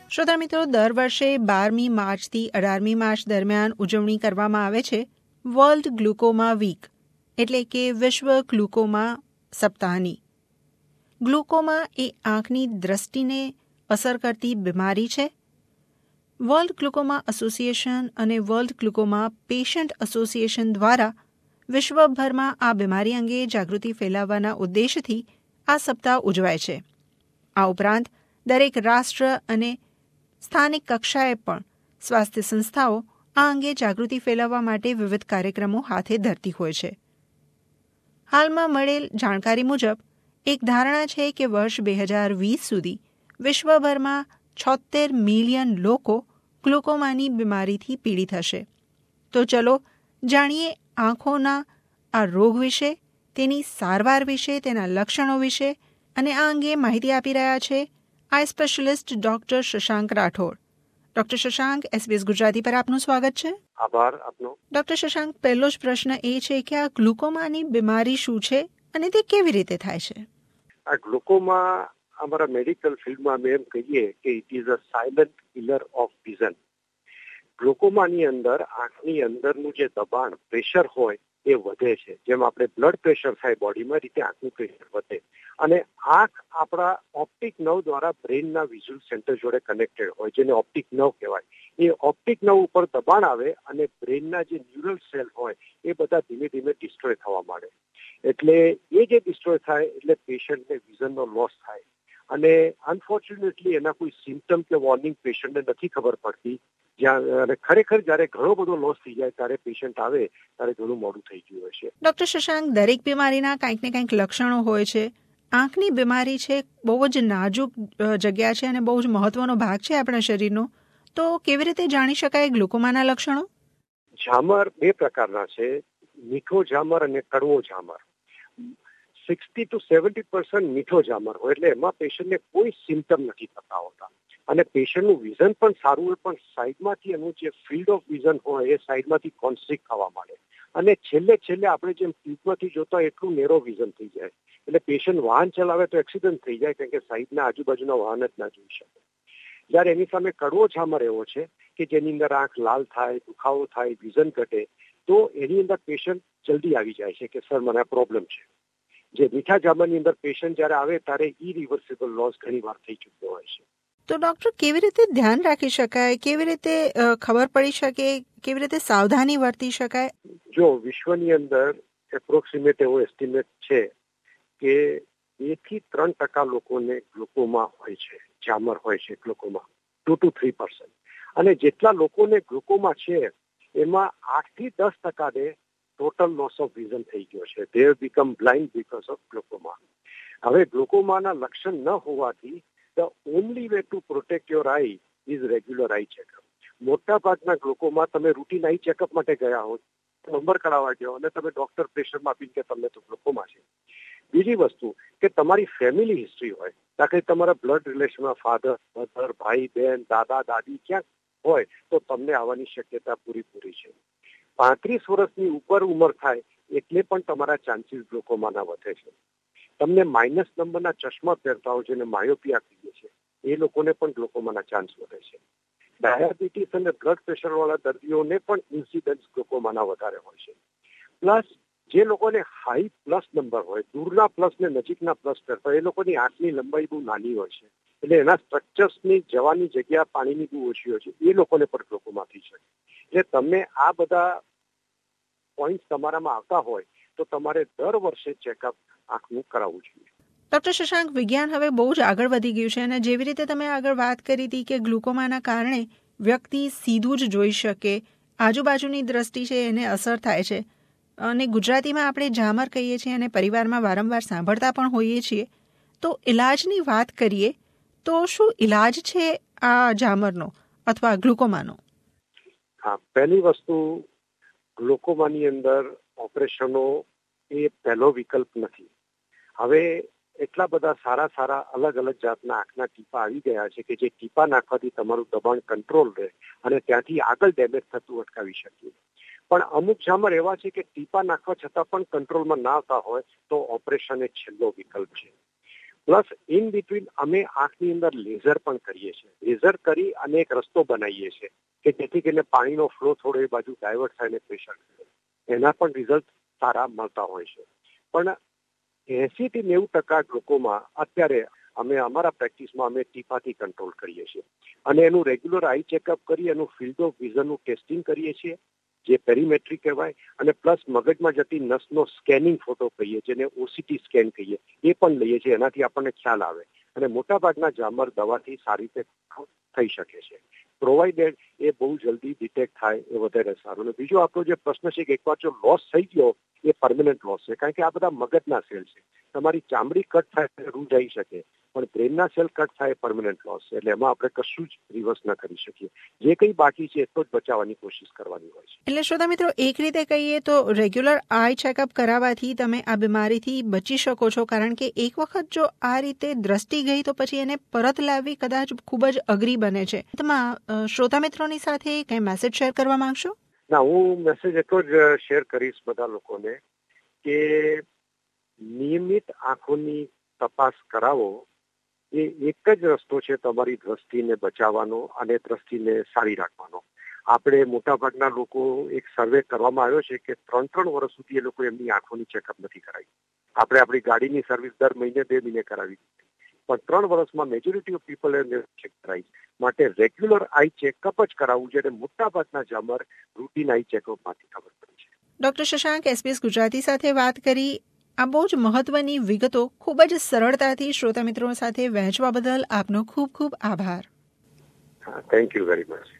શ્રોતા મિત્રો, દર વર્ષે 12મી માર્ચથી 18મી માર્ચ દરમિયાન ઉજવણી કરવામાં આવે છે વર્લ્ડ ગ્લુકોમા વીક, એટલે કે વિશ્વ ગ્લુકોમા સપ્તાહની. ગ્લુકોમા એ આંખની દ્રષ્ટિને અસર કરતી બીમારી છે. વર્લ્ડ ગ્લુકોમા એસોસિએશન અને વર્લ્ડ ગ્લુકોમા પેશન્ટ એસોસિએશન દ્વારા વિશ્વભરમાં આ બીમારી અંગે જાગૃતિ ફેલાવવાના ઉદ્દેશથી આ સપ્તાહ ઉજવાય છે. આ ઉપરાંત દરેક રાષ્ટ્ર અને સ્થાનિક કક્ષાએ પણ સ્વાસ્થ્ય સંસ્થાઓ આ અંગે જાગૃતિ ફેલાવવા માટે વિવિધ કાર્યક્રમો હાથે ધરતી હોય છે. હાલમાં મળેલ જાણકારી મુજબ એક ધારણા છે કે વર્ષ 2020 સુધી વિશ્વભરમાં 76 મિલિયન લોકો ગ્લુકોમાની બીમારીથી પીડિત હશે. તો ચલો જાણીએ આંખોના આ રોગ વિશે, તેની સારવાર વિશે, તેના લક્ષણો વિશે, અને આ અંગે માહિતી આપી રહ્યા છે eye specialist doctor Shashank Rathod. Doctor Shashank, SBS Gujarati પર આપનું સ્વાગત છે. આભાર આપનો. ડોક્ટર શશાંક, પહેલો જ પ્રશ્ન એ છે કે આ ગ્લુકોમાની બીમારી શું છે અને તે કેવી રીતે થાય છે? આ ગ્લુકોમા અમારા મેડિકલ ફિલ્ડમાં અમે એમ કહીએ કે it is a silent killer of vision. ગ્લુકોમાની અંદર આંખની અંદરનું જે દબાણ, પ્રેશર હોય એ વધે છે. જેમ આપણે બ્લડ પ્રેશર થાય બોડીમાં, રીતે આંખનું પ્રેશર વધે. અને આંખ આપણા ઓપ્ટિક નર્વ દ્વારા બ્રેઇનના વિઝ્યુઅલ સેન્ટર જોડે કનેક્ટેડ હોય, જેને ઓપ્ટિક નર્વ કહેવાય. એ ઓપ્ટિક નર્વ ઉપર દબાણ આવે અને બ્રેઇનના જે ન્યુરલ સેલ હોય એ બધા ધીમે ધીમે ડિસ્ટ્રોય થવા માંડે. એટલે એ જે ડિસ્ટ્રોય થાય એટલે પેશન્ટને વિઝનનો લોસ થાય. અને અનફોર્ચ્યુનેટલી એના કોઈ સિમ્ટમ કે વોર્નિંગ પેશન્ટને નથી ખબર પડતી. અને ખરેખર જ્યારે ઘણો બધો લોસ થઈ જાય ત્યારે પેશન્ટ આવે ત્યારે ઘણું મોડું થઈ ગયું હોય છે. ડોક્ટર શશાંક, દરેક બીમારીના કંઈક ને કંઈક લક્ષણો હોય છે. આંખની બીમારી છે, બહુ જ નાજુક જગ્યા છે અને બહુ જ મહત્વનો ભાગ છે આપણા શરીરનો. તો કેવી રીતે જાણી શકાય ગ્લુકોમાના લક્ષણો? ઝામર બે પ્રકારના છે, મીઠો ઝામર અને કડવો ઝામર. 60 to 70% મીઠો ઝામર હોય એટલે એમાં પેશન્ટને કોઈ સિમ્ટમ નથી થતા હોતા. અને પેશન્ટનું વિઝન પણ સારું હોય, પણ સાઈડમાંથી એનું જે ફિલ્ડ ઓફ વિઝન હોય એ સાઈડમાંથી કોન્સ્ટ્રિક્ટ થવા માંડે. અને છેલ્લે આપણે જેમ ટ્યુબમાંથી જોતા એટલું નેરો વિઝન થઈ જાય. એટલે પેશન્ટ વાહન ચલાવે તો એક્સિડન્ટ થઈ જાય, કારણ કે સાઈડના આજુબાજુના વાહન જ ના જોઈ શકે. જ્યારે એની સામે કડવો ઝામર એવો છે કે જેની અંદર આંખ લાલ થાય, દુખાવો થાય, વિઝન ઘટે, તો એની અંદર પેશન્ટ જલ્દી આવી જાય છે કે સર મને આ પ્રોબ્લેમ છે. જે મીઠા ઝામરની અંદર પેશન્ટ જ્યારે આવે ત્યારે ઇરિવર્સિબલ લોસ ઘણી વાર થઈ ચૂક્યો હોય છે. તો ડોક્ટર, કેવી રીતે ધ્યાન રાખી શકાય, કેવી રીતે ખબર પડી શકે, કેવી રીતે સાવધાની વર્તી શકાય? જો વિશ્વની અંદર એપ્રોક્સિમેટ એવો એસ્ટિમેટ છે કે 2 થી 3% લોકોને ગ્લુકોમા હોય છે, ઝામર હોય છે ગ્લુકોમા, 2 to 3%. અને જેટલા લોકોને ગ્લુકોમા છે એમાં 8 થી 10% ટોટલ લોસ ઓફ વિઝન થઈ ગયો છે. They have become blind because of glaucoma. હવે ગ્લુકોમાના લક્ષણ ન હોવાથી the only way to protect your eye is regular eye checkup. મોટા ભાગના ગ્લુકોમા તમે રૂટીન આઈ ચેકઅપ માટે ગયા હો, નંબર કઢાવવા ગયો અને તમે ડોક્ટર પ્રેશરમાં આપીને કે તમને તો ગ્લુકોમા છે. બીજી વસ્તુ કે તમારી ફેમિલી હિસ્ટ્રી હોય, દાખલે તમારા બ્લડ રિલેશનમાં ફાધર, મધર, ભાઈ, બહેન, દાદા, દાદી ક્યાંક હોય તો તમને આવવાની શક્યતા પૂરી છે. 35 વર્ષની ઉપર ઉંમર થાય એટલે પણ તમારા ચાન્સીસ ગ્લુકોમાના વધે છે. તમને માઇનસ નંબરના ચશ્મા પહેરતા હોય, જેને માયોપિયા કહીએ છીએ, એ લોકોને પણ ગ્લુકોમાના ચાન્સ વધે છે. ડાયાબિટીસ અને બ્લડ પ્રેશર વાળા દર્દીઓને પણ ઇન્સિડન્સ ગ્લુકોમાના વધારે હોય છે. પ્લસ જે લોકોને હાઈ પ્લસ નંબર હોય, દૂરના પ્લસ ને નજીકના પ્લસ પહેરતા હોય, એ લોકોની આંખની લંબાઈ બહુ નાની હોય છે, એટલે એના સ્ટ્રક્ચર્સની જવાની જગ્યા પાણીની બહુ ઓછી હોય છે, એ લોકોને પણ ગ્લુકોમા થઈ શકે. એટલે તમે આ બધા પોઈન્ટ તમારામાં આવતા હોય તો તમારે દર વર્ષે ચેકઅપ આંખનું કરાવવું જોઈએ. ડોક્ટર શશાંક, વિજ્ઞાન હવે બહુ જ આગળ વધી ગયું છે અને જેવી રીતે તમે આગળ વાત કરી હતી કે ગ્લુકોમાના કારણે વ્યક્તિ સીધું જ જોઈ શકે, આજુબાજુની દ્રષ્ટિ છે એને અસર થાય છે, અને ગુજરાતીમાં આપણે ઝામર કહીએ છીએ અને પરિવારમાં વારંવાર સાંભળતા પણ હોઈએ છીએ. તો ઇલાજની વાત કરીએ તો શું ઇલાજ છે આ ઝામરનો અથવા ગ્લુકોમાનો? હા, પહેલી વસ્તુ, ગ્લુકોમાની અંદર ઓપરેશનો એ પહેલો વિકલ્પ નથી. હવે એટલા બધા સારા અલગ જાતના આંખના ટીપા આવી ગયા છે કે જે ટીપા નાખવાથી તમારું દબાણ કંટ્રોલ રહે અને ત્યાંથી આગળ ડેમેજ થતું અટકાવી શકીએ. પણ અમુક ઝામર એવા છે કે ટીપા નાખવા છતાં પણ કંટ્રોલમાં ના આવતા હોય તો ઓપરેશન એ છેલ્લો વિકલ્પ છે. પ્લસ ઇન બિટવીન અમે આંખની અંદર લેઝર પણ કરીએ છીએ. લેઝર કરી અને એક રસ્તો બનાવીએ છીએ કે જેથી કરીને પાણીનો ફ્લો થોડો એ બાજુ ડાયવર્ટ થાય અને પ્રેશર એના પણ રિઝલ્ટ સારા મળતા હોય છે. પણ 80 થી 90% લોકોમાં અત્યારે અમે અમારા પ્રેક્ટિસમાં અમે ટીપાથી કંટ્રોલ કરીએ છીએ અને એનું રેગ્યુલર આઈ ચેકઅપ કરી એનું ફિલ્ડ ઓફ વિઝનનું ટેસ્ટિંગ કરીએ છીએ જે પેરીમેટ્રી કહેવાય, અને પ્લસ મગજમાં જતી નસનો સ્કેનિંગ ફોટો કહીએ જેને ઓસીટી સ્કેન કહીએ એ પણ લઈએ છીએ. એનાથી આપણને ખ્યાલ આવે અને મોટાભાગના જામર દવાથી સારી રીતે થઈ શકે છે. પ્રોવાઇડેડ એ બહુ જલ્દી ડિટેક્ટ થાય એ વધારે સારું. અને બીજો આપણો જે પ્રશ્ન છે કે એકવાર જો લોસ થઈ ગયો એ પરમેનન્ટ લોસ છે, કારણ કે આ બધા મગજના સેલ છે. તમારી ચામડી કટ થાય રૂ જઈ શકે પણ બ્રેનના સેલ કટ થાય પરમેનન્ટ લોસ છે, એટલે એમાં આપણે કશું જ રિવર્સ ન કરી શકીએ. જે કંઈ બાકી છે એટલો જ બચાવવાની કોશિશ કરવાની હોય છે. એટલે શ્રોતા મિત્રો, એક રીતે કહીએ તો રેગ્યુલર આઈ ચેકઅપ કરાવવાથી તમે આ બીમારીથી બચી શકો છો, કારણ કે એક વખત જો આ રીતે દ્રષ્ટિ ગઈ તો પછી એને પરત લાવવી કદાચ ખૂબ જ અઘરી બને છે. શ્રોતા મિત્રોની સાથે કઈ મેસેજ શેર કરવા માંગશો? ના, હું મેસેજ એટલો જ શેર કરીશ બધા લોકોને કે નિયમિત આંખોની તપાસ કરાવો. એ એક જ રસ્તો છે તમારી દ્રષ્ટિને બચાવવાનો અને દ્રષ્ટિને સારી રાખવાનો. આપણે મોટાભાગના લોકો એક સર્વે કરવામાં આવ્યો છે કે 3 વર્ષ સુધી એ લોકો એમની આંખોની ચેકઅપ નથી કરાવી. આપણે આપણી ગાડીની સર્વિસ દર મહિને 2 મહિને કરાવી, પણ 3 વર્ષમાં મેજોરિટી ઓફ પીપલ એ ચેક કરાવી. માટે રેગ્યુલર આઈ ચેકઅપ જ કરાવવું જોઈએ. મોટાભાગના જામર રૂટીન આઈ ચેકઅપમાંથી ખબર પડે છે. ડોક્ટર શશાંક SBS ગુજરાતી સાથે વાત કરી. આ બહુ જ મહત્વની વિગતો ખૂબ જ સરળતાથી શ્રોતા મિત્રો સાથે વહેંચવા બદલ આપનો ખૂબ ખૂબ આભાર. Thank you very much.